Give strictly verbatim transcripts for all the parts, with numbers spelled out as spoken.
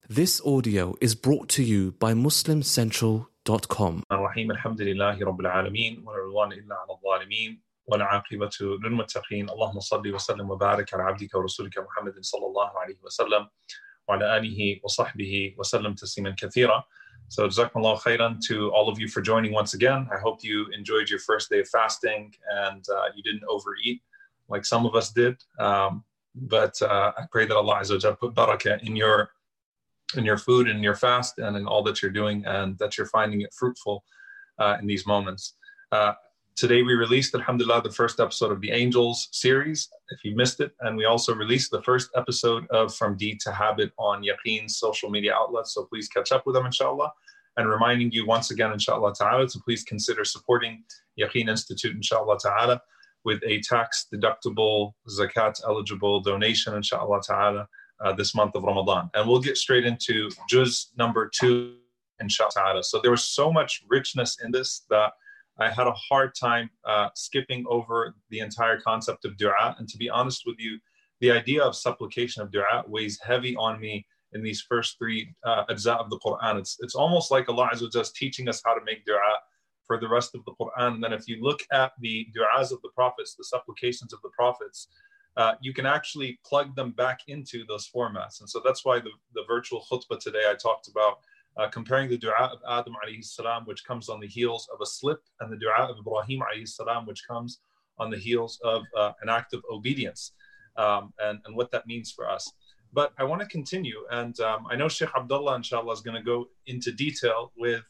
This audio is brought to you by muslim central dot com. الرحيم الحمد لله رب العالمين ولا عدوان إلا على الظالمين والعاقبة للمتقين اللهم صل وسلم وبارك على عبدك ورسولك محمد صلى الله عليه وسلم وعلى آله وصحبه وسلم تسليما كثيرا. So jazakumullah khairan to all of you for joining once again. I hope you enjoyed your first day of fasting and uh, you didn't overeat like some of us did. Um, but uh, I pray that Allah Azza wa Jal put barakah in your in your food and your fast and in all that you're doing, and that you're finding it fruitful uh, in these moments. Uh, today we released, alhamdulillah, the first episode of the Angels series, if you missed it. And we also released the first episode of From Deed to Habit on Yaqeen's social media outlets. So please catch up with them, inshallah. And reminding you once again, inshallah ta'ala, to please consider supporting Yaqeen Institute, inshallah ta'ala, with a tax deductible, zakat eligible donation, inshallah ta'ala, Uh, this month of Ramadan. And we'll get straight into juz number two, inshallah. So there was so much richness in this that I had a hard time uh, skipping over the entire concept of dua. And to be honest with you, the idea of supplication of dua weighs heavy on me in these first three uh, ajza of the Quran. It's, it's almost like Allah Azza wa Jalla is teaching us how to make dua for the rest of the Quran. And then if you look at the du'as of the prophets, the supplications of the prophets, Uh, you can actually plug them back into those formats. And so that's why the, the virtual khutbah today, I talked about uh, comparing the dua of Adam alayhi salam, which comes on the heels of a slip, and the dua of Ibrahim alayhi salam, which comes on the heels of uh, an act of obedience, um, and, and what that means for us. But I want to continue, and um, I know Sheikh Abdullah, inshallah, is going to go into detail with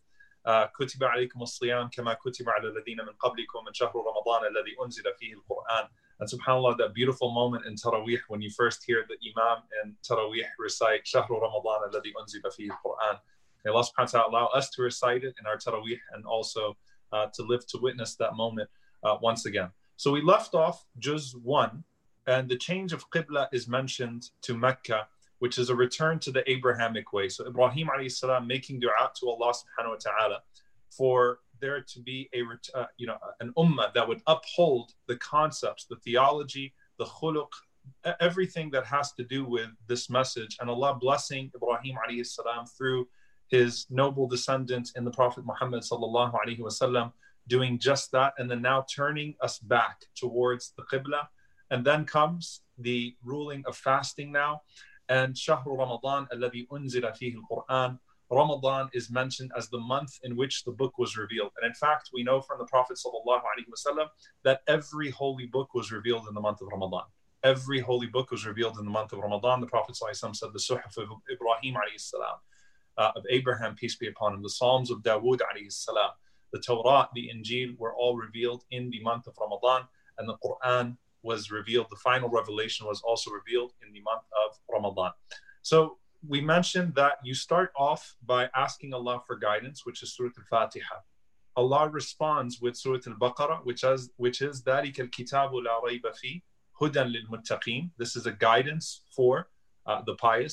كتب عليكم الصيام كما كتب على الذين من قبلكم من شهر رمضان الذي أنزل فيه القرآن. And subhanAllah, that beautiful moment in Taraweeh when you first hear the Imam in Taraweeh recite شهر رمضان الذي أنزل فيه القرآن. May Allah subhanahu wa ta'ala allow us to recite it in our Taraweeh and also uh, to live to witness that moment uh, once again. So we left off Juz one, and the change of Qibla is mentioned to Mecca, which is a return to the Abrahamic way. So Ibrahim alayhi salam making dua to Allah subhanahu wa ta'ala for there to be a, uh, you know, an ummah that would uphold the concepts, the theology, the khuluq, everything that has to do with this message. And Allah blessing Ibrahim alayhi salam through his noble descendants in the Prophet Muhammad sallallahu alayhi wa sallam, doing just that, and then now turning us back towards the Qibla. And then comes the ruling of fasting now. And شهر رمضان الذي أنزل فيه القرآن. Ramadan is mentioned as the month in which the book was revealed. And in fact, we know from the Prophet sallallahu alaihi wasallam that every holy book was revealed in the month of Ramadan. Every holy book was revealed in the month of Ramadan. The Prophet sallallahu alaihi wasallam said the Suhuf of Ibrahim alayhi salam, uh, of Abraham, peace be upon him, the Psalms of Dawood alayhi salam, the Torah, the Injil were all revealed in the month of Ramadan, and the Quran was revealed. The final revelation was also revealed in the month of Ramadan. So we mentioned that you start off by asking Allah for guidance, which is Surah Al-Fatiha. Allah responds with Surah Al-Baqarah, which is which is ذَلِكَ الْكِتَابُ لَا رَيْبَ فِيهِ هُدًى لِلْمُتَّقِينَ. This is a guidance for uh, the pious.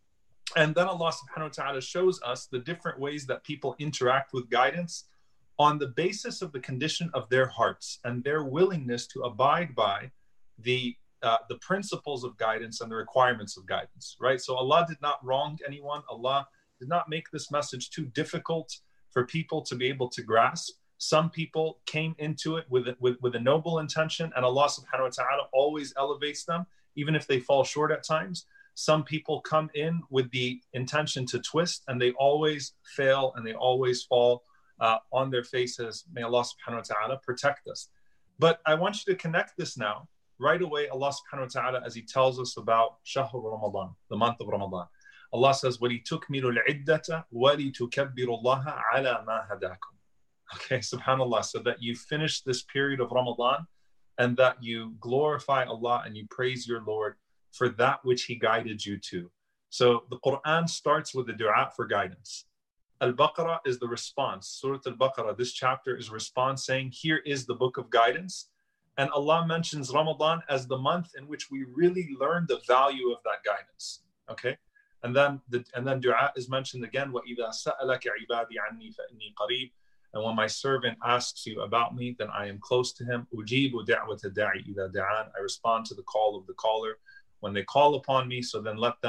And then Allah subhanahu wa ta'ala shows us the different ways that people interact with guidance on the basis of the condition of their hearts and their willingness to abide by the Uh, the principles of guidance and the requirements of guidance, right? So Allah did not wrong anyone. Allah did not make this message too difficult for people to be able to grasp. Some people came into it with, with, with a noble intention, and Allah subhanahu wa ta'ala always elevates them, even if they fall short at times. Some people come in with the intention to twist, and they always fail, and they always fall uh, on their faces. May Allah subhanahu wa ta'ala protect us. But I want you to connect this now. Right away, Allah subhanahu wa ta'ala, as He tells us about Shahr Ramadan, the month of Ramadan, Allah says, وَلِتُكْمِلُ الْعِدَّةَ وَلِتُكَبِّرُ اللَّهَ عَلَى مَا هَدَاكُمْ. Okay, subhanAllah, so that you finish this period of Ramadan and that you glorify Allah and you praise your Lord for that which He guided you to. So the Quran starts with the dua for guidance. Al-Baqarah is the response. Surah Al-Baqarah, this chapter is a response saying, here is the book of guidance. And Allah mentions Ramadan as the month in which we really learn the value of that guidance. Okay? And then the, and then dua is mentioned again. وَإِذَا سَأَلَكَ عِبَادِي عَنِّي فَإِنِّي قَرِيبٌ. And when my servant asks you about me, then I am close to him. أُجِيبُ دَعْوَةَ الدَّاعِ إِذَا دَعَانِ. I respond to the call of the caller when they call upon me. So then let them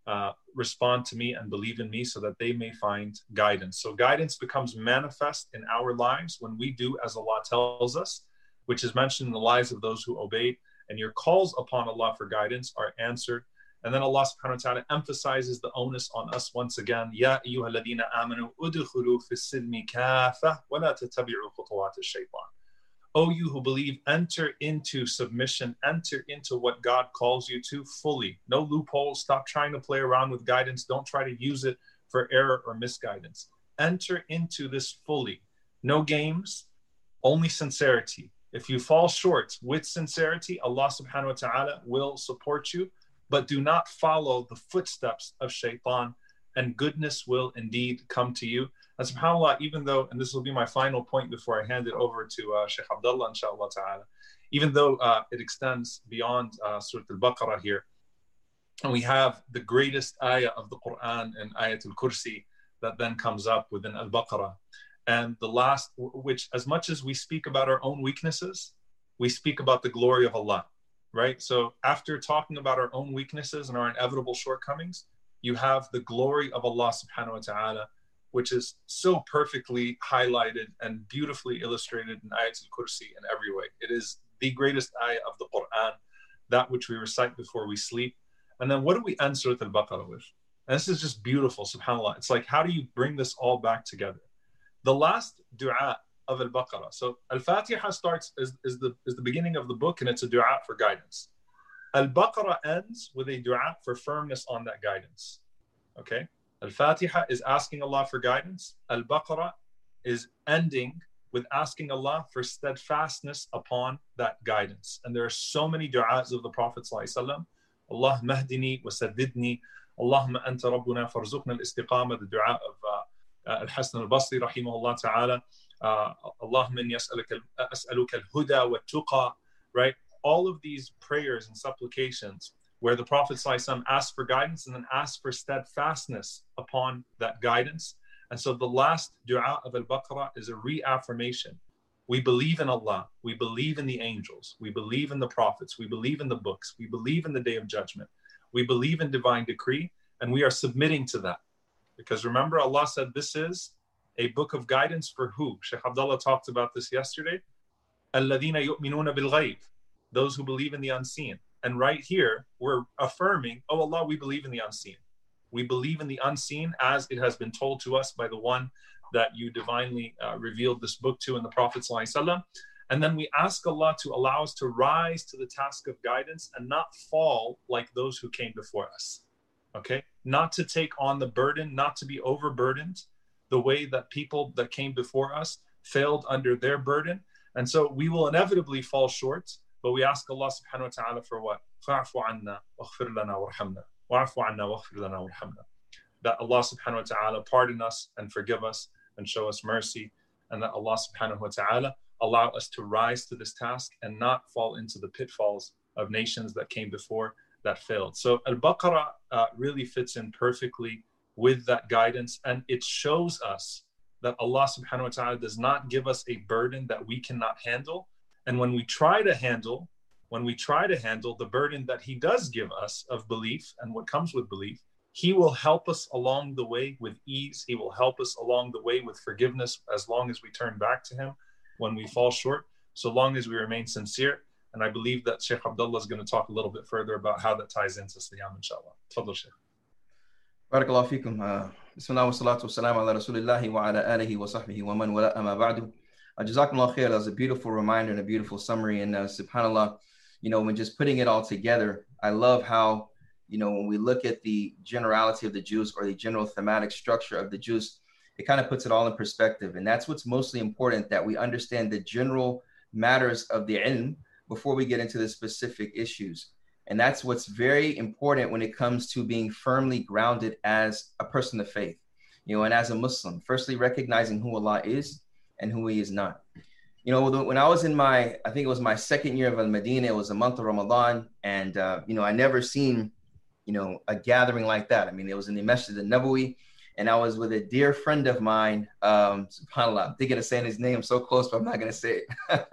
uh, respond to me and believe in me so that they may find guidance. So guidance becomes manifest in our lives when we do as Allah tells us, which is mentioned in the lives of those who obeyed, and your calls upon Allah for guidance are answered. And then Allah subhanahu wa ta'ala emphasizes the onus on us once again. Ya ayyuha alladhina amanu udkhulu fi silmi kafa wa la tattabi'u khutuwat ash-shaytan. O you who believe, enter into submission, enter into what God calls you to fully. No loopholes. Stop trying to play around with guidance. Don't try to use it for error or misguidance. Enter into this fully. No games, only sincerity. If you fall short with sincerity, Allah subhanahu wa ta'ala will support you, but do not follow the footsteps of shaitan, and goodness will indeed come to you. And subhanAllah, even though, and this will be my final point before I hand it over to uh, Shaykh Abdullah, inshallah ta'ala, even though uh, it extends beyond uh, Surah Al-Baqarah here, and we have the greatest ayah of the Quran and Ayatul Kursi that then comes up within Al-Baqarah. And the last, which as much as we speak about our own weaknesses, we speak about the glory of Allah, right? So after talking about our own weaknesses and our inevitable shortcomings, you have the glory of Allah subhanahu wa ta'ala, which is so perfectly highlighted and beautifully illustrated in Ayatul Kursi in every way. It is the greatest ayah of the Quran, that which we recite before we sleep. And then what do we end Surah Al-Baqarah with? And this is just beautiful, subhanAllah. It's like, how do you bring this all back together? The last dua of Al-Baqarah. So Al-Fatiha starts, is, is, the, is the beginning of the book, and it's a dua for guidance. Al-Baqarah ends with a dua for firmness on that guidance. Okay? Al-Fatiha is asking Allah for guidance. Al-Baqarah is ending with asking Allah for steadfastness upon that guidance. And there are so many du'as of the Prophet ﷺ. Allah mahdini wa saddidni. Allahumma anta rabbuna farzuqna al-istiqama. The du'a of uh, uh, Al-Hasan al-Basri rahimahullah ta'ala. Uh, Allahumma inni as'aluka al-huda wa tuqa. Right? All of these prayers and supplications where the Prophet ﷺ asked for guidance and then asked for steadfastness upon that guidance. And so the last dua of Al-Baqarah is a reaffirmation. We believe in Allah. We believe in the angels. We believe in the prophets. We believe in the books. We believe in the day of judgment. We believe in divine decree, and we are submitting to that. Because remember, Allah said this is a book of guidance for who? Shaykh Abdullah talked about this yesterday. الَّذِينَ يُؤْمِنُونَ بِالْغَيْبِ. Those who believe in the unseen. And right here, we're affirming, oh Allah, we believe in the unseen. We believe in the unseen as it has been told to us by the one that you divinely uh, revealed this book to in the Prophet ﷺ. And then we ask Allah to allow us to rise to the task of guidance and not fall like those who came before us. Okay? Not to take on the burden, not to be overburdened the way that people that came before us failed under their burden. And so we will inevitably fall short. But we ask Allah subhanahu wa ta'ala for what? فَاعْفُ عَنَّا وَاغْفِرْ لَنَا وَارْحَمْنَا وَاعْفُ عَنَّا وَاغْفِرْ لَنَا وَارْحَمْنَا. That Allah subhanahu wa ta'ala pardon us and forgive us and show us mercy. And that Allah subhanahu wa ta'ala allow us to rise to this task and not fall into the pitfalls of nations that came before that failed. So Al-Baqarah uh, really fits in perfectly with that guidance. And it shows us that Allah subhanahu wa ta'ala does not give us a burden that we cannot handle. And when we try to handle, when we try to handle the burden that he does give us of belief and what comes with belief, he will help us along the way with ease. He will help us along the way with forgiveness as long as we turn back to him when we fall short, so long as we remain sincere. And I believe that Shaykh Abdullah is going to talk a little bit further about how that ties into Siyam, inshallah. Tafadhal, Shaykh. Barakallahu feekum. Bismillah wa salatu wa salam ala rasulillahi wa ala alihi wa sahbihi wa man wala amma ba'du. Uh, Jazakumullah khair. That was a beautiful reminder and a beautiful summary. And uh, subhanAllah, you know, when just putting it all together, I love how, you know, when we look at the generality of the juz or the general thematic structure of the juz, it kind of puts it all in perspective. And that's what's mostly important, that we understand the general matters of the ilm before we get into the specific issues. And that's what's very important when it comes to being firmly grounded as a person of faith, you know, and as a Muslim. Firstly, recognizing who Allah is and who he is not. You know, when I was in my, I think it was my second year of Al-Madinah, it was a month of Ramadan. And, uh, you know, I never seen, you know, a gathering like that. I mean, it was in the Masjid al-Nabawi, and I was with a dear friend of mine, um, subhanAllah, I'm thinking of saying his name so close, but I'm not going to say it.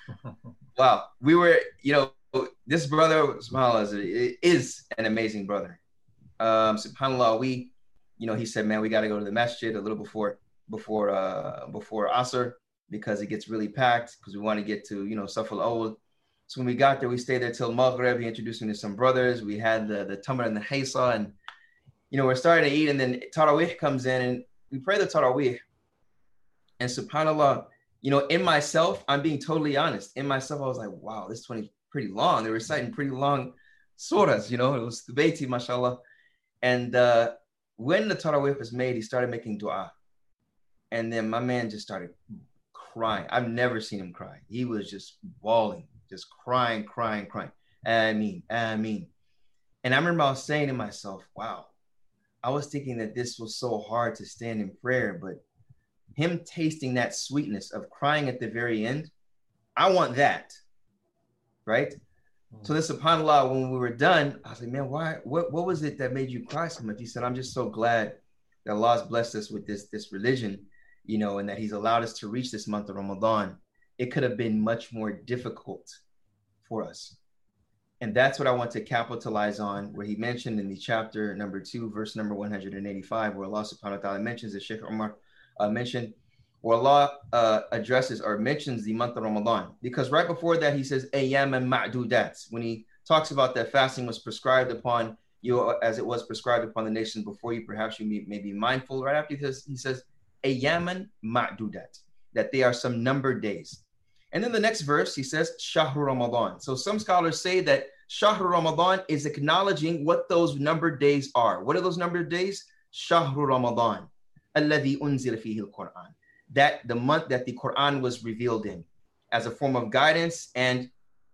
Wow. We were, you know, this brother, subhanAllah, is, is an amazing brother. Um, subhanAllah, we, you know, he said, man, we got to go to the masjid a little before, before, uh, before Asr, because it gets really packed, because we want to get to, you know, Saf al-Awwal. So when we got there, we stayed there till Maghrib. He introduced me to some brothers. We had the, the tamar and the haysa, and, you know, we're starting to eat, and then Tarawih comes in, and we pray the Tarawih. And subhanAllah, you know, in myself, I'm being totally honest. In myself, I was like, wow, this twenty pretty long. They were reciting pretty long surahs, you know, it was the Bayti, mashallah. And uh, when the Tarawih was made, he started making dua. And then my man just started crying. I've never seen him cry. He was just bawling, just crying, crying, crying. Ameen, ameen. And I remember I was saying to myself, wow, I was thinking that this was so hard to stand in prayer, but him tasting that sweetness of crying at the very end, I want that, right? Mm-hmm. So then, subhanAllah, when we were done, I was like, man, why, what, what was it that made you cry so much? He said, I'm just so glad that Allah has blessed us with this, this religion, you know, and that he's allowed us to reach this month of Ramadan. It could have been much more difficult for us. And that's what I want to capitalize on, where he mentioned in the chapter number two, verse number one hundred eighty-five, where Allah subhanahu wa ta'ala mentions, as Sheikh Umar uh, mentioned, where Allah uh, addresses or mentions the month of Ramadan. Because right before that, he says, Ayyam and ma'dudat. When he talks about that fasting was prescribed upon you as it was prescribed upon the nations before you, perhaps you may, may be mindful. Right after this, he says, Ayyaman ma'dudat, that they are some numbered days. And then the next verse, he says, Shahru Ramadan. So some scholars say that Shahru Ramadan is acknowledging what those numbered days are. What are those numbered days? Shahru Ramadan, alladhi unzila fihi al-Quran. That the month that the Quran was revealed in, as a form of guidance and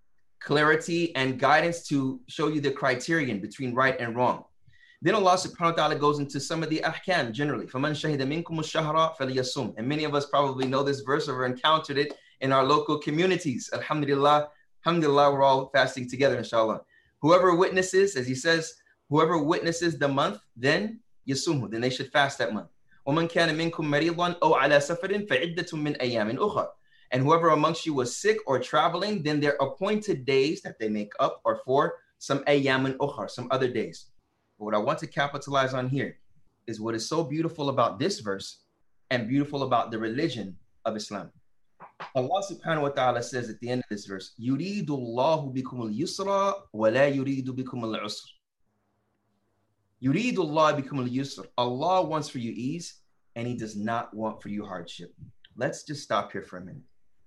clarity and guidance to show you the criterion between right and wrong. Then Allah subhanahu wa ta'ala goes into some of the ahkam generally. فَمَنْ شَهِدَ مِنْكُمُ الشَّهْرَ فَلْيَصُمْ. And many of us probably know this verse or encountered it in our local communities. Alhamdulillah, alhamdulillah, we're all fasting together, inshallah. Whoever witnesses, as he says, whoever witnesses the month, then yasumhu, then they should fast that month. وَمَنْ كَانَ مِنْكُمْ مَرِيضًا أَوْ عَلَى سَفَرٍ فَعِدَّةٌ مِنْ أَيَّامٍ أُخَرٍ. And whoever amongst you was sick or traveling, then their appointed days that they make up are for some ayyamin ukhar, some other days. But what I want to capitalize on here is what is so beautiful about this verse and beautiful about the religion of Islam. Allah subhanahu wa ta'ala says at the end of this verse, يُرِيدُ اللَّهُ بِكُمُ الْيُسْرَ وَلَا يُرِيدُ بِكُمُ الْعُسْرَ. يُرِيدُ اللَّهُ بِكُمُ الْيُسْرَ. Allah wants for you ease, and he does not want for you hardship. Let's just stop here for a minute.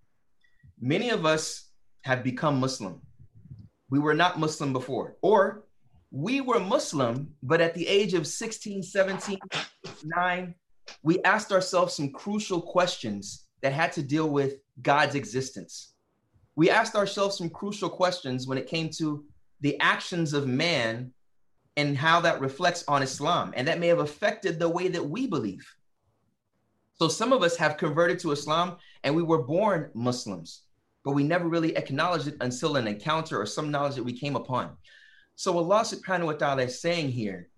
Many of us have become Muslim. We were not Muslim before, or we were Muslim, but at the age of sixteen, seventeen, nine, we asked ourselves some crucial questions that had to deal with God's existence. We asked ourselves some crucial questions when it came to the actions of man and how that reflects on Islam, and that may have affected the way that we believe. So some of us have converted to Islam and we were born Muslims, but we never really acknowledged it until an encounter or some knowledge that we came upon. So Allah subhanahu wa ta'ala is saying here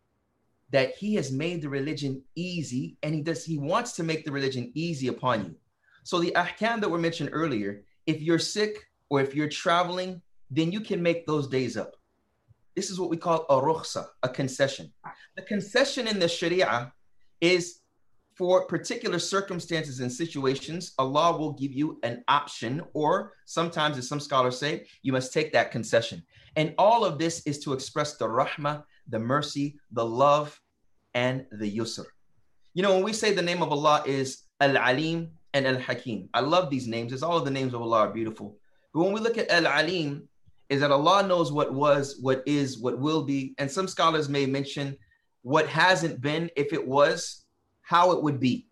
that he has made the religion easy, and he does, he wants to make the religion easy upon you. So the ahkam that were mentioned earlier, if you're sick or if you're traveling, then you can make those days up. This is what we call a rukhsa, a concession. The concession in the Sharia is for particular circumstances and situations. Allah will give you an option, or sometimes, as some scholars say, you must take that concession. And all of this is to express the rahmah, the mercy, the love, and the yusr. You know, when we say the name of Allah is Al-Alim and Al-Hakim, I love these names, as all of the names of Allah are beautiful. But when we look at Al-Alim, is that Allah knows what was, what is, what will be. And some scholars may mention what hasn't been, if it was, how it would be.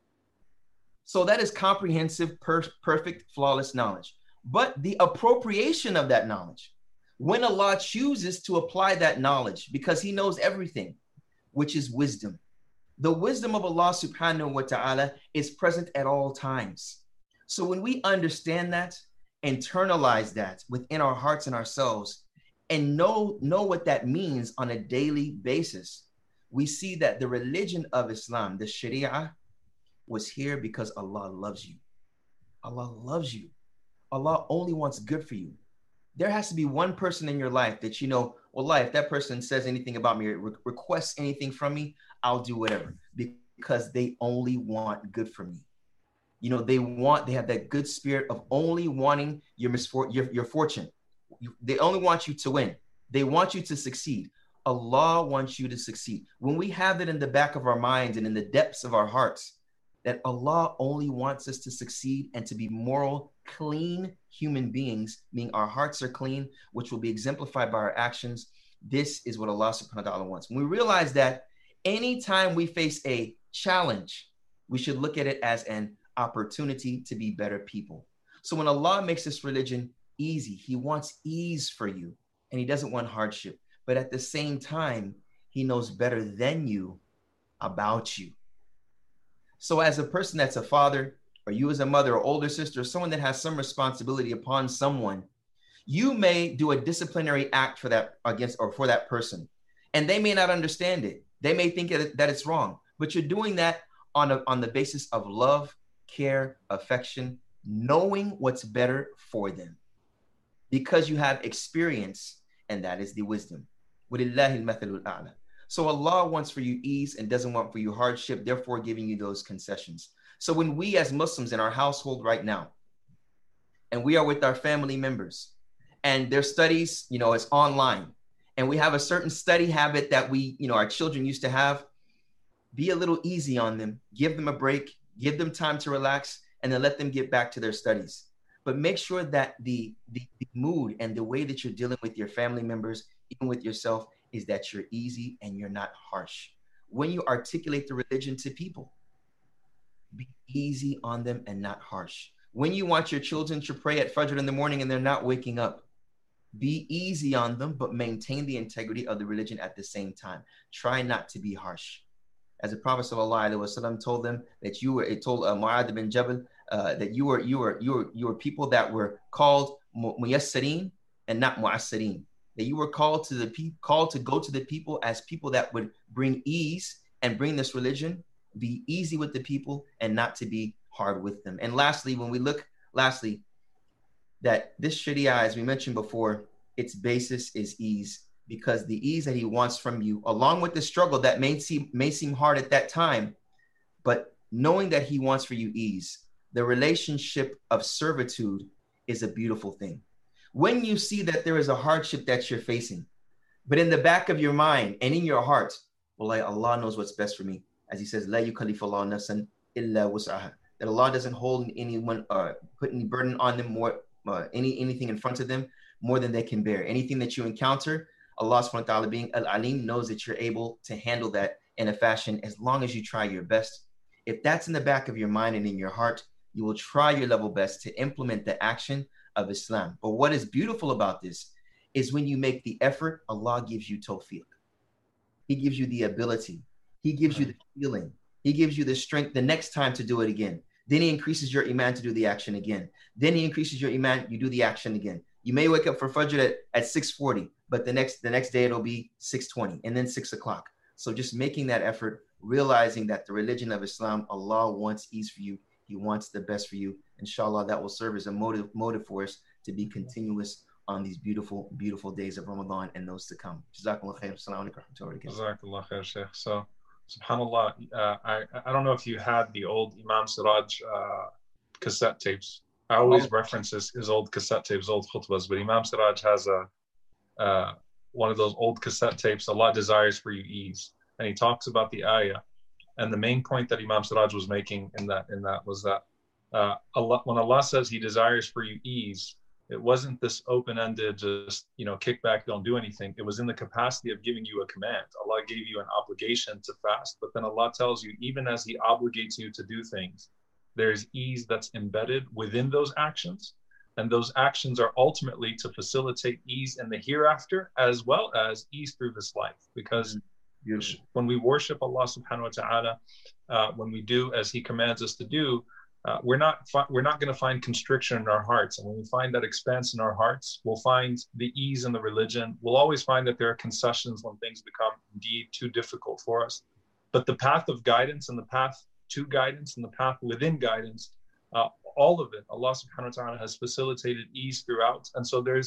So that is comprehensive, per perfect, flawless knowledge. But the appropriation of that knowledge, when Allah chooses to apply that knowledge, because he knows everything, which is wisdom. The wisdom of Allah subhanahu wa ta'ala is present at all times. So when we understand that, internalize that within our hearts and ourselves, and know, know what that means on a daily basis, we see that the religion of Islam, the Sharia, was here because Allah loves you. Allah loves you. Allah only wants good for you. There has to be one person in your life that you know Wallahi, if that person says anything about me, re- requests anything from me, I'll do whatever, because they only want good for me. You know, they want, they have that good spirit of only wanting your misfor- your, your fortune. You, they only want you to win. They want you to succeed. Allah wants you to succeed. When we have it in the back of our minds and in the depths of our hearts, that Allah only wants us to succeed and to be moral, clean human beings, meaning our hearts are clean, which will be exemplified by our actions. This is what Allah subhanahu wa ta'ala wants. When we realize that anytime we face a challenge, we should look at it as an opportunity to be better people. So when Allah makes this religion easy, He wants ease for you, and He doesn't want hardship. But at the same time, He knows better than you about you. So as a person that's a father, or you as a mother or older sister, or someone that has some responsibility upon someone, you may do a disciplinary act for that against or for that person, and they may not understand it. They may think that it's wrong, but you're doing that on a, on the basis of love, care, affection, knowing what's better for them, because you have experience, and that is the wisdom. وَلِلَّهِ الْمَثَلُ الْأَعْلَى. So Allah wants for you ease and doesn't want for you hardship, therefore giving you those concessions. So when we as Muslims in our household right now, and we are with our family members, and their studies, you know, it's online, and we have a certain study habit that we, you know, our children used to have, be a little easy on them, give them a break, give them time to relax, and then let them get back to their studies. But make sure that the, the, the mood and the way that you're dealing with your family members, even with yourself, is that you're easy and you're not harsh. When you articulate the religion to people, be easy on them and not harsh. When you want your children to pray at Fajr in the morning and they're not waking up, be easy on them, but maintain the integrity of the religion at the same time. Try not to be harsh. As the Prophet ﷺ told them that you were, it told uh, Mu'adh bin Jabal uh, that you were, you were, you were, you were people that were called muyassirin and not mu'assirin. That you were called to the people, called to go to the people as people that would bring ease and bring this religion, be easy with the people and not to be hard with them. And lastly, when we look, lastly, that this Sharia, as we mentioned before, its basis is ease, because the ease that He wants from you, along with the struggle that may seem, may seem hard at that time, but knowing that He wants for you ease, the relationship of servitude is a beautiful thing. When you see that there is a hardship that you're facing, but in the back of your mind and in your heart, well, like Allah knows what's best for me. As He says, La yukallifu Allahu nafsan illa wus'aha. That Allah doesn't hold anyone, uh, put any burden on them, more uh, any anything in front of them more than they can bear. Anything that you encounter, Allah subhanahu wa ta'ala, being Al-Alim, knows that you're able to handle that in a fashion as long as you try your best. If that's in the back of your mind and in your heart, you will try your level best to implement the action of Islam. But what is beautiful about this is when you make the effort, Allah gives you tawfiq. He gives you the ability. He gives you the feeling. He gives you the strength the next time to do it again. Then He increases your iman to do the action again. Then He increases your iman, you do the action again. You may wake up for Fajr at, at six forty, but the next the next day it'll be six twenty and then six o'clock. So just making that effort, realizing that the religion of Islam, Allah wants ease for you. He wants the best for you. Inshallah, that will serve as a motive, motive for us to be continuous on these beautiful, beautiful days of Ramadan and those to come. Jazakallah khair. Assalamu alaikum. Jazakallah khair, Sheikh. So, subhanAllah, uh, I, I don't know if you had the old Imam Siraj uh, cassette tapes. I always oh. reference his, his old cassette tapes, old khutbahs, but Imam Siraj has a uh, one of those old cassette tapes, Allah desires for you ease. And he talks about the ayah. And the main point that Imam Siraj was making in that in that was that uh, Allah, when Allah says He desires for you ease, it wasn't this open-ended, just, you know, kick back, don't do anything. It was in the capacity of giving you a command. Allah gave you an obligation to fast, but then Allah tells you, even as He obligates you to do things, there's ease that's embedded within those actions. And those actions are ultimately to facilitate ease in the hereafter, as well as ease through this life. Because Beautiful. When we worship Allah subhanahu wa ta'ala, uh, when we do as He commands us to do, uh, we're not fi- we're not going to find constriction in our hearts. And when we find that expanse in our hearts, we'll find the ease in the religion. We'll always find that there are concessions when things become indeed too difficult for us. But the path of guidance and the path to guidance and the path within guidance, uh, all of it, Allah subhanahu wa ta'ala has facilitated ease throughout. And so there's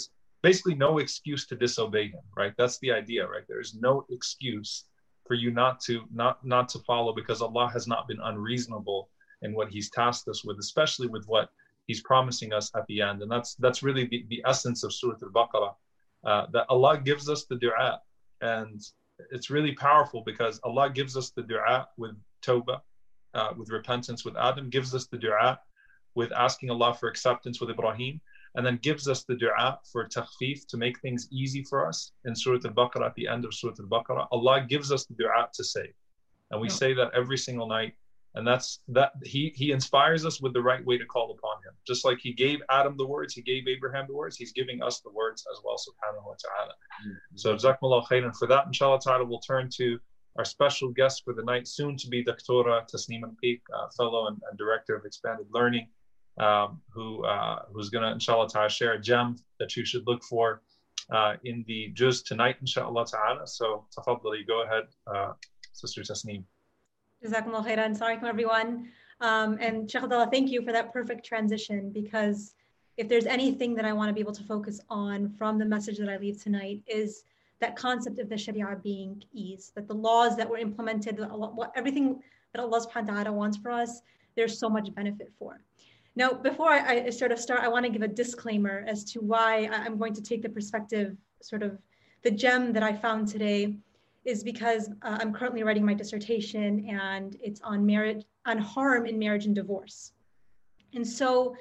basically no excuse to disobey him, right? That's the idea, right? There is no excuse for you not to not not to follow, because Allah has not been unreasonable in what he's tasked us with, especially with what he's promising us at the end. And that's that's really the, the essence of Surah Al-Baqarah, uh, that Allah gives us the dua. And it's really powerful because Allah gives us the dua with tawbah, uh, with repentance with Adam, gives us the dua with asking Allah for acceptance with Ibrahim, and then gives us the dua for takhfif, to make things easy for us in Surah Al-Baqarah. At the end of Surah Al-Baqarah, Allah gives us the dua to say. And we oh. say that every single night. And that's that he he inspires us with the right way to call upon him. Just like he gave Adam the words, he gave Abraham the words, he's giving us the words as well, subhanahu wa ta'ala. Mm-hmm. So Jazakumullah khairan for that. Inshallah ta'ala, we'll turn to our special guest for the night, soon to be Doctora Tasneem Al-Qiq, uh, fellow and, and director of expanded learning, um, who uh, who's going to, inshallah ta'ala, share a gem that you should look for uh, in the juz tonight, inshallah ta'ala. So tafaddali, go ahead, uh, Sister Tasneem. Jazakumullah khairan. Assalamualaikum everyone. Um, and Sheikh Abdullah, thank you for that perfect transition, because if there's anything that I want to be able to focus on from the message that I leave tonight, is that concept of the Sharia being ease, that the laws that were implemented, what, everything that Allah subhanahu wa ta'ala wants for us, there's so much benefit for. Now, before I, I sort of start, I want to give a disclaimer as to why I'm going to take the perspective, sort of the gem that I found today, is because uh, I'm currently writing my dissertation, and it's on marriage, on harm in marriage and divorce. And so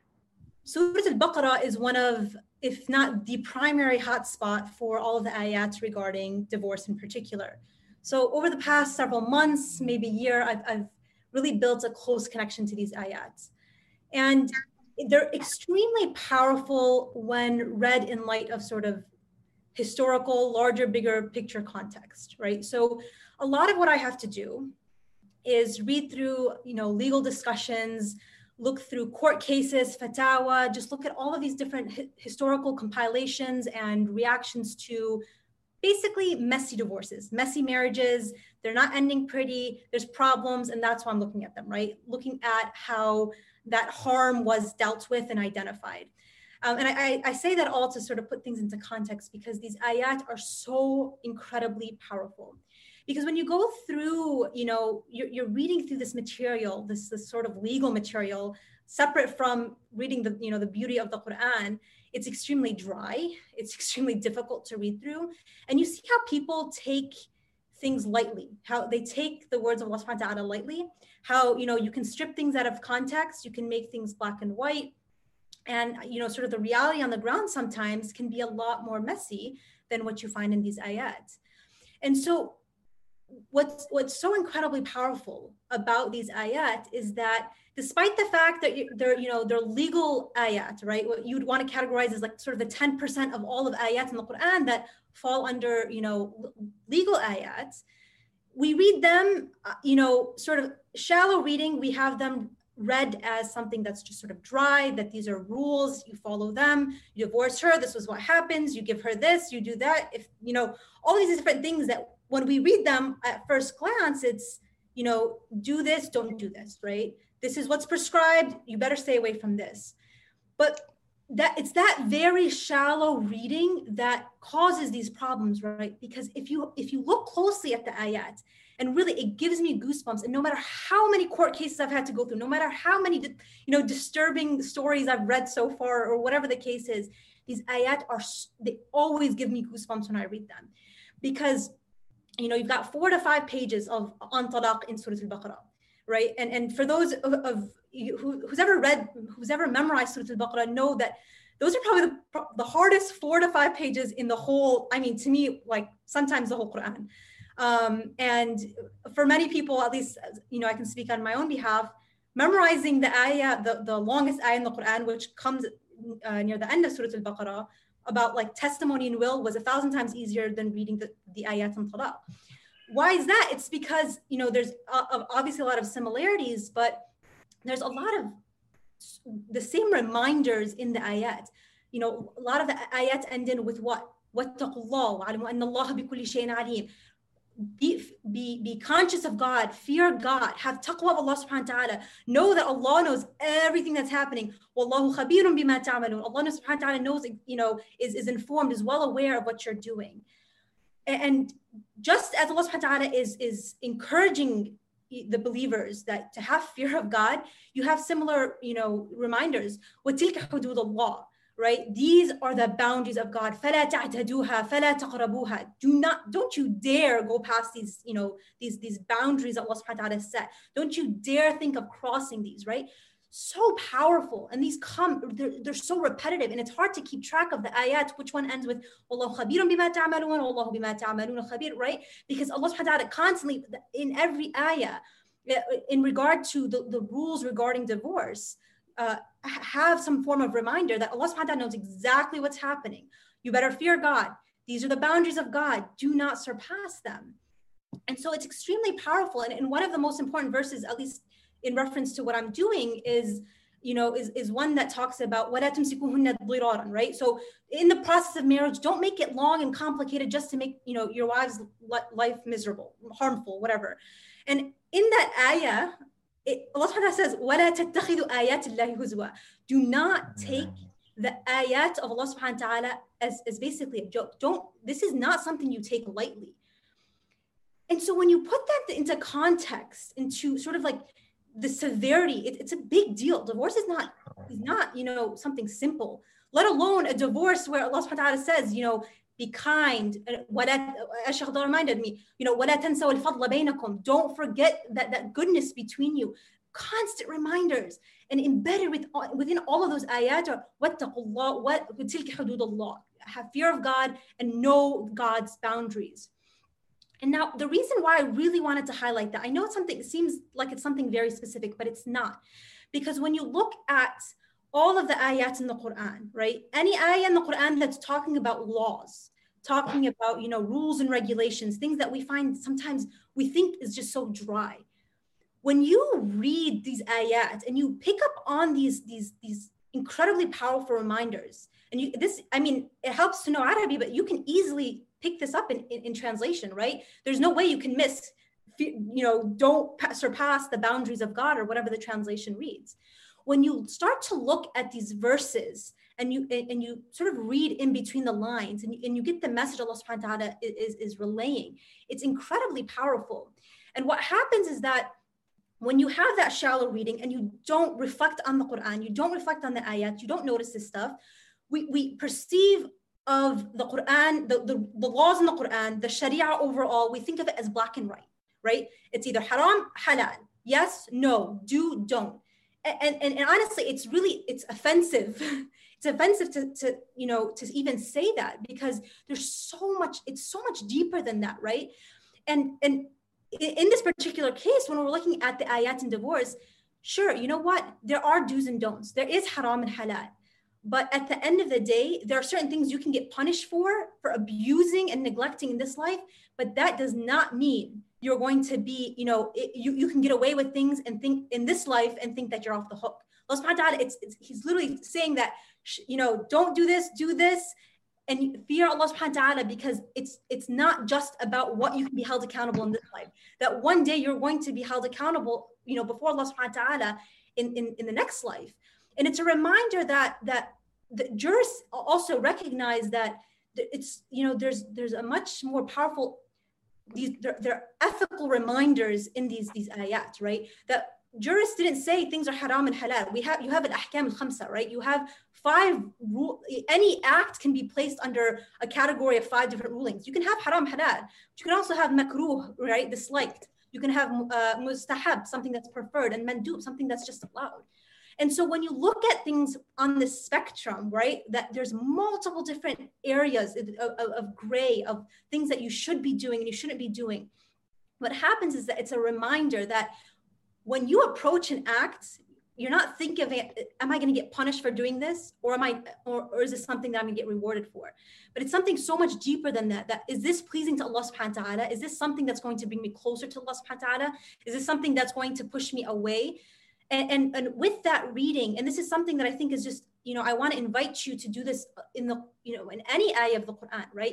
Surah Al-Baqarah is one of, if not the primary hotspot for all of the ayats regarding divorce in particular. So over the past several months, maybe a year, I've, I've really built a close connection to these ayats. And they're extremely powerful when read in light of sort of historical, larger, bigger picture context, right? So a lot of what I have to do is read through, you know, legal discussions, look through court cases, fatwa, just look at all of these different hi- historical compilations and reactions to basically messy divorces, messy marriages. They're not ending pretty, there's problems, and that's why I'm looking at them, right? Looking at how that harm was dealt with and identified. Um, and I, I say that all to sort of put things into context, because these ayat are so incredibly powerful. Because when you go through, you know, you're, you're reading through this material, this, this sort of legal material, separate from reading the, you know, the beauty of the Quran, it's extremely dry. It's extremely difficult to read through. And you see how people take things lightly, how they take the words of Allah subhanahu wa ta'ala lightly, how, you know, you can strip things out of context, you can make things black and white. And, you know, sort of the reality on the ground sometimes can be a lot more messy than what you find in these ayats. And so what's, what's so incredibly powerful about these ayat is that despite the fact that they're, you know, they're legal ayat, right? What you'd want to categorize as like sort of the ten percent of all of ayats in the Quran that fall under, you know, legal ayats, we read them, you know, sort of shallow reading. We have them read as something that's just sort of dry, that these are rules, you follow them, you divorce her, this was what happens, you give her this, you do that. If, you know, all these different things that when we read them at first glance, it's, you know, do this, don't do this, right? This is what's prescribed, you better stay away from this. But that it's that very shallow reading that causes these problems, right? Because if you if you look closely at the ayat, and really it gives me goosebumps, and no matter how many court cases I've had to go through, no matter how many, you know, disturbing stories I've read so far, or whatever the case is, these ayat are, they always give me goosebumps when I read them. Because, you know, you've got four to five pages of on talaq in Surah Al-Baqarah, right? And and for those of, of you who, who's ever read, who's ever memorized Surah Al-Baqarah, know that those are probably the, the hardest four to five pages in the whole, I mean, to me, like sometimes the whole Quran. Um, and for many people, at least, you know, I can speak on my own behalf, memorizing the ayah, the, the longest ayah in the Quran, which comes uh, near the end of Surah Al-Baqarah, about like testimony and will, was a thousand times easier than reading the, the ayat on talaq. Why is that? It's because, you know, there's uh, obviously a lot of similarities, but there's a lot of the same reminders in the ayat. You know, a lot of the ayat end in with what? وَاتَّقُوا اللَّهَ وَعَلِمُوا أَنَّ اللَّهَ بِكُلِّ شَيْءٍ عَلِيمٌ. be, be, be conscious of God, fear God, have taqwa of Allah subhanahu wa ta'ala, know that Allah knows everything that's happening. Wallahu khabirun bima ta'malun. Allah subhanahu wa ta'ala knows, you know, is, is informed, is well aware of what you're doing. And just as Allah subhanahu wa ta'ala is, is encouraging the believers that to have fear of God, you have similar, you know, reminders. وَتِلْكَ حُدُودُ اللَّهِ. Right? These are the boundaries of God. فَلَا تَعْتَدُوهَا فَلَا تَقْرَبُوهَا. Do not, don't you dare go past these, you know, these, these boundaries that Allah subhanahu wa ta'ala set. Don't you dare think of crossing these, right? So powerful. And these come, they're, they're so repetitive, and it's hard to keep track of the ayat, which one ends with وَاللَّهُ خَبِيرٌ بِمَا تَعْمَلُونَ وَاللَّهُ بِمَا تَعْمَلُونَ خَبِيرٌ, right? Because Allah subhanahu wa ta'ala constantly, in every ayah, in regard to the, the rules regarding divorce, Uh, have some form of reminder that Allah subhanahu wa ta'ala knows exactly what's happening. You better fear God. These are the boundaries of God. Do not surpass them. And so it's extremely powerful. And, and one of the most important verses, at least in reference to what I'm doing, is, you know, is, is one that talks about وَلَا تُمْسِكُوهُنَّ ضِرَارًا, right? So in the process of marriage, don't make it long and complicated just to make, you know, your wife's life miserable, harmful, whatever. And in that ayah, It, Allah subhanahu wa ta'ala says, وَلَا تَتَّخِذُوا آيَاتِ اللَّهِ هُزُوًا. Do not take the ayat of Allah subhanahu wa ta'ala as, as basically a joke. Don't, this is not something you take lightly. And so when you put that into context, into sort of like the severity, it, it's a big deal. Divorce is not, is not, you know, something simple, let alone a divorce where Allah subhanahu wa ta'ala says, you know, be kind. Shaykh reminded me, you know, وَلَا تَنْسَوْا الْفَضْلَ بَيْنَكُمْ. Don't forget that, that goodness between you. Constant reminders. And embedded with, within all of those ayat are وَاتَّقُوا اللَّهَ وَتِلْكَ حُدُودُ اللَّهِ. Have fear of God and know God's boundaries. And now the reason why I really wanted to highlight that, I know it's something, it seems like it's something very specific, but it's not. Because when you look at all of the ayat in the Quran, right? Any ayah in the Quran that's talking about laws, talking about, you know, rules and regulations, things that we find sometimes we think is just so dry. When you read these ayat and you pick up on these, these, these incredibly powerful reminders, and you, this, I mean, it helps to know Arabic, but you can easily pick this up in, in, in translation, right? There's no way you can miss, you know, don't surpass the boundaries of God or whatever the translation reads. When you start to look at these verses and you and you sort of read in between the lines and you, and you get the message Allah subhanahu wa ta'ala is, is relaying, it's incredibly powerful. And what happens is that when you have that shallow reading and you don't reflect on the Quran, you don't reflect on the ayat, you don't notice this stuff, we, we perceive of the Quran, the, the, the laws in the Quran, the Sharia overall, we think of it as black and white, right? It's either haram, halal, yes, no, do, don't. And, and, and honestly, it's really, it's offensive. It's offensive to, to, you know, to even say that, because there's so much, it's so much deeper than that, right? And, and in this particular case, when we're looking at the ayat in divorce, sure, you know what? There are do's and don'ts. There is haram and halal. But at the end of the day, there are certain things you can get punished for, for abusing and neglecting in this life, but that does not mean you're going to be, you know, it, you, you can get away with things and think in this life and think that you're off the hook. Allah subhanahu wa ta'ala, it's, it's, he's literally saying that, you know, don't do this, do this, and fear Allah subhanahu wa ta'ala, because it's, it's not just about what you can be held accountable in this life. That one day you're going to be held accountable, you know, before Allah subhanahu wa ta'ala in, in, in the next life. And it's a reminder that, that the jurists also recognize that it's, you know, there's, there's a much more powerful, these, there, there are ethical reminders in these, these ayat, right? That jurists didn't say things are haram and halal. We have, you have an ahkam al-khamsa, right? You have five rule, any act can be placed under a category of five different rulings. You can have haram, halal. You can also have makruh, right? Disliked. You can have uh, mustahab, something that's preferred, and mandub, something that's just allowed. And so when you look at things on the spectrum, right, that there's multiple different areas of, of, of gray, of things that you should be doing and you shouldn't be doing. What happens is that it's a reminder that when you approach an act, you're not thinking of, am I going to get punished for doing this? Or am I, or, or is this something that I'm going to get rewarded for? But it's something so much deeper than that. That is this pleasing to Allah subhanahu wa ta'ala? Is this something that's going to bring me closer to Allah subhanahu wa ta'ala? Is this something that's going to push me away? And, and, and with that reading, and this is something that I think is just, you know, I want to invite you to do this in the, you know, in any ayah of the Quran, right?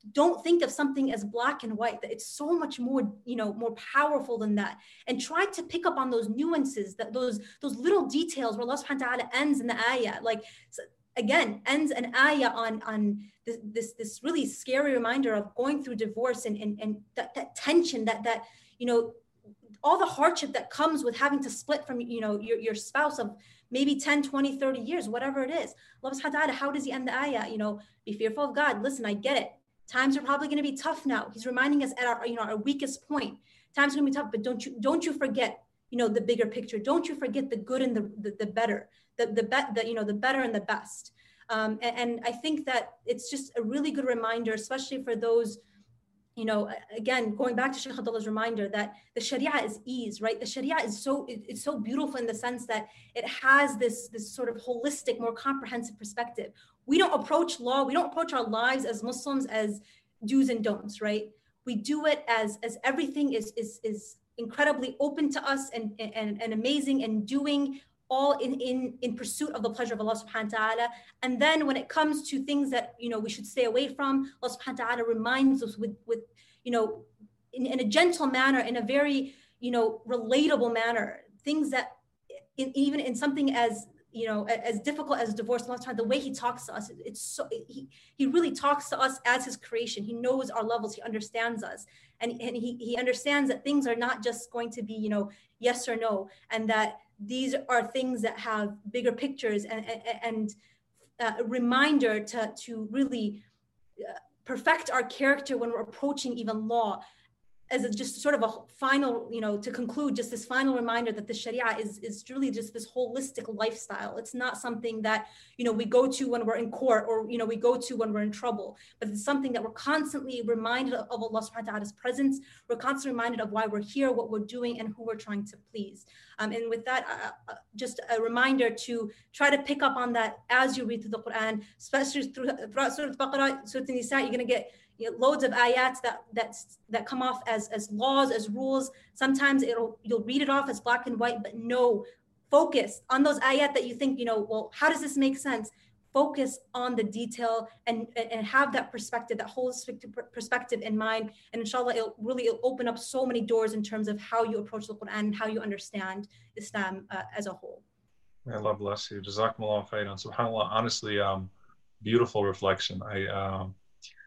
don't think of something as black and white, that it's so much more, you know, more powerful than that. And try to pick up on those nuances, that those those little details where Allah subhanahu wa ta'ala ends in the ayah, like so again, ends an ayah on, on this, this, this really scary reminder of going through divorce and, and, and that, that tension, that, that, you know, all the hardship that comes with having to split from, you know, your, your spouse of maybe ten, twenty, thirty years, whatever it is. Allah subhanahu wa ta'ala, how does he end the ayah? You know, be fearful of God. Listen, I get it. Times are probably going to be tough now. He's reminding us at our, you know, our weakest point. Times are going to be tough, but don't you, don't you forget, you know, the bigger picture. Don't you forget the good and the, the, the better, the, the, be, the, you know, the better and the best. Um, and, and I think that it's just a really good reminder, especially for those, you know, again, going back to Shaykh Abdullah's reminder that the Sharia is ease, right? The Sharia is so, it, it's so beautiful in the sense that it has this, this sort of holistic, more comprehensive perspective. We don't approach law, we don't approach our lives as Muslims as do's and don'ts, right? We do it as, as everything is, is, is incredibly open to us and, and, and amazing, and doing all in, in, in pursuit of the pleasure of Allah subhanahu wa ta'ala. And then when it comes to things that, you know, we should stay away from, Allah subhanahu wa ta'ala reminds us with, with you know, in, in a gentle manner, in a very, you know, relatable manner, things that in, even in something as, you know, as difficult as divorce, the way he talks to us, it's so, he, he really talks to us as his creation. He knows our levels, he understands us. And, and he, he understands that things are not just going to be, you know, yes or no, and that these are things that have bigger pictures and, and uh, a reminder to, to really uh, perfect our character when we're approaching even law, as a, just sort of a final, you know, to conclude, just this final reminder that the Sharia is, is really just this holistic lifestyle. It's not something that, you know, we go to when we're in court, or, you know, we go to when we're in trouble, but it's something that we're constantly reminded of Allah subhanahu wa ta'ala's presence. We're constantly reminded of why we're here, what we're doing, and who we're trying to please. Um, and with that, uh, just a reminder to try to pick up on that as you read through the Quran, especially through, throughout Surah Al-Baqarah, Surah An-Nisa. You're going to get, you know, loads of ayats that that's, that come off as, as laws, as rules. Sometimes it'll you'll read it off as black and white, but no, focus on those ayat that you think, you know, well, how does this make sense? Focus on the detail and, and have that perspective, that holistic perspective in mind. And inshallah, it'll really it'll open up so many doors in terms of how you approach the Quran and how you understand Islam uh, as a whole. May Allah bless you. Jazakumullah khairan. SubhanAllah, honestly, um, beautiful reflection. I, um,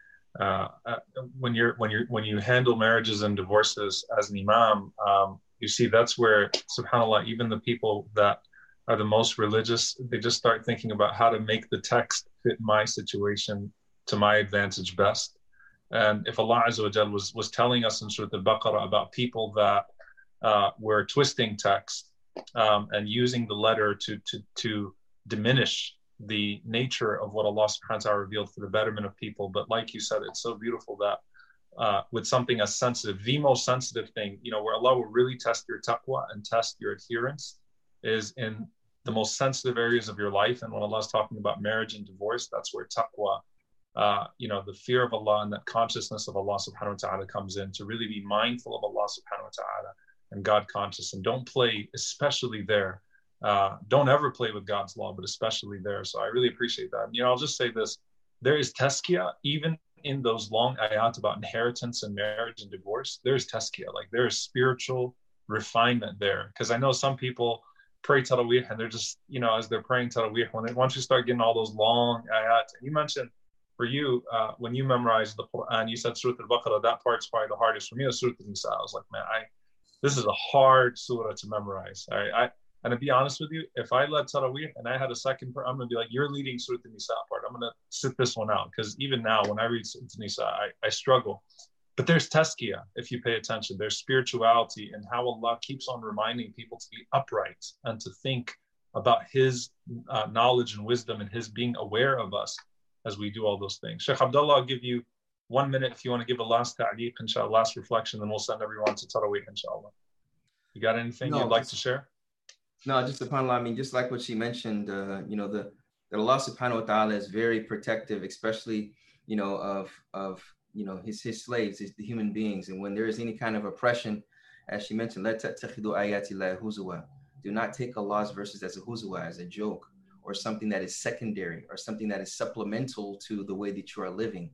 Uh, uh, when you're when you're when you handle marriages and divorces as an imam, um, you see that's where, subhanallah, even the people that are the most religious, they just start thinking about how to make the text fit my situation to my advantage best. And if Allah Azza wa Jal was was telling us in Surah Al-Baqarah about people that uh, were twisting text um, and using the letter to to to diminish the nature of what Allah subhanahu wa ta'ala revealed for the betterment of people. But like you said, it's so beautiful that uh, with something as sensitive, the most sensitive thing, you know, where Allah will really test your taqwa and test your adherence is in the most sensitive areas of your life. And when Allah is talking about marriage and divorce, that's where taqwa, uh, you know, the fear of Allah and that consciousness of Allah subhanahu wa ta'ala comes in, to really be mindful of Allah subhanahu wa ta'ala and God conscious, and don't play, especially there. Uh, don't ever play with God's law, but especially there. So I really appreciate that. You know, I'll just say this. There is tazkiyah, even in those long ayat about inheritance and marriage and divorce. There's tazkiyah, like there is spiritual refinement there. Because I know some people pray Taraweeh and they're just, you know, as they're praying Taraweeh, when they, once you start getting all those long ayat, and you mentioned for you, uh, when you memorized the Quran, you said Surah Al-Baqarah, that part's probably the hardest for me. Was Surah An-Nisa. I was like, man, I, this is a hard surah to memorize. All right, I, And to be honest with you, if I led Taraweeh and I had a second part, I'm going to be like, you're leading Surah An-Nisa part. I'm going to sit this one out. Because even now, when I read Surah An-Nisa, I, I struggle. But there's tazkiyah, if you pay attention. There's spirituality and how Allah keeps on reminding people to be upright and to think about His uh, knowledge and wisdom and His being aware of us as we do all those things. Shaykh Abdullah, I'll give you one minute if you want to give a last ta'liq, inshallah, last reflection, then we'll send everyone to Taraweeh, inshallah. You got anything no, you'd like to share? No, just subhanAllah, I mean, just like what she mentioned, uh, you know, the that Allah subhanahu wa ta'ala is very protective, especially, you know, of, of you know, his, his slaves, his, the human beings. And when there is any kind of oppression, as she mentioned, لَا تَتَّخِذُوا آيَاتِ اللَّهِ هُزُوًا. Do not take Allah's verses as a huzwa, as a joke, or something that is secondary, or something that is supplemental to the way that you are living.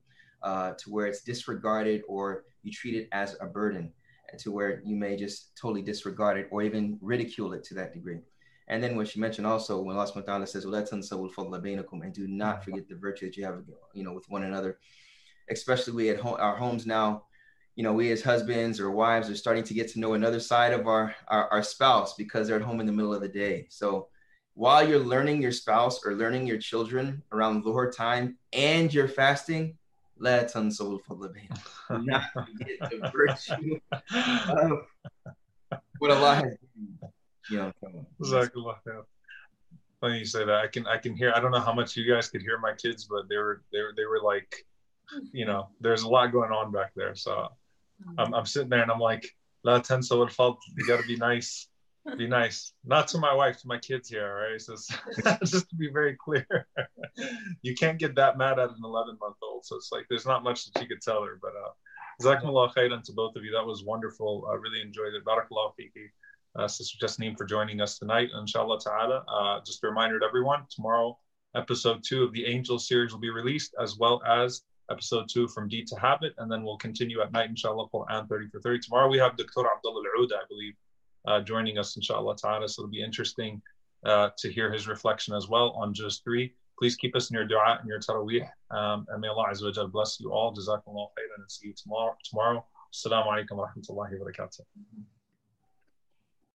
uh, to where it's disregarded or you treat it as a burden, and to where you may just totally disregard it or even ridicule it to that degree. And then what she mentioned also, when Allah subhanahu wa ta'ala says, وَلَا تَنْسَوُا الْفَضْلَ بَيْنَكُمْ, and do not forget the virtue that you have, you know, with one another. Especially we at home, our homes now, you know, we as husbands or wives are starting to get to know another side of our, our, our spouse because they're at home in the middle of the day. So while you're learning your spouse or learning your children around Dhuhr time and you're fasting, لَا تَنْسَوُا الْفَضْلَ بَيْنَكُمْ, do not forget the virtue of what Allah has given you. You know, Jazakallah khair. Funny you say that. I can I can hear. I don't know how much you guys could hear my kids, but they were they were they were like, you know, there's a lot going on back there. So I'm I'm sitting there and I'm like, La tansaw al-fadl. You got to be nice, be nice. Not to my wife, to my kids here, right? So just to be very clear, you can't get that mad at an eleven month old. So it's like there's not much that you could tell her. But uh, Jazakumullah khairan to both of you. That was wonderful. I really enjoyed it. Barakallahu feeki. Uh, Sister Jasneem for joining us tonight. Inshallah ta'ala, uh, just a reminder to everyone, tomorrow, episode two of the Angel series will be released, as well as episode two from Deed to Habit, and then we'll continue at night, inshallah, Quran thirty for thirty. Tomorrow we have Doctor Abdullah Al-Uda, I believe, uh, joining us, inshallah ta'ala, so it'll be interesting uh, to hear his reflection as well on Juz three. Please keep us in your dua and your taraweeh, um, and may Allah Azza wa Jal bless you all. Jazakumullah khairan, and see you tomorrow. tomorrow. Assalamu alaikum wa rahmatullahi wa barakatuh.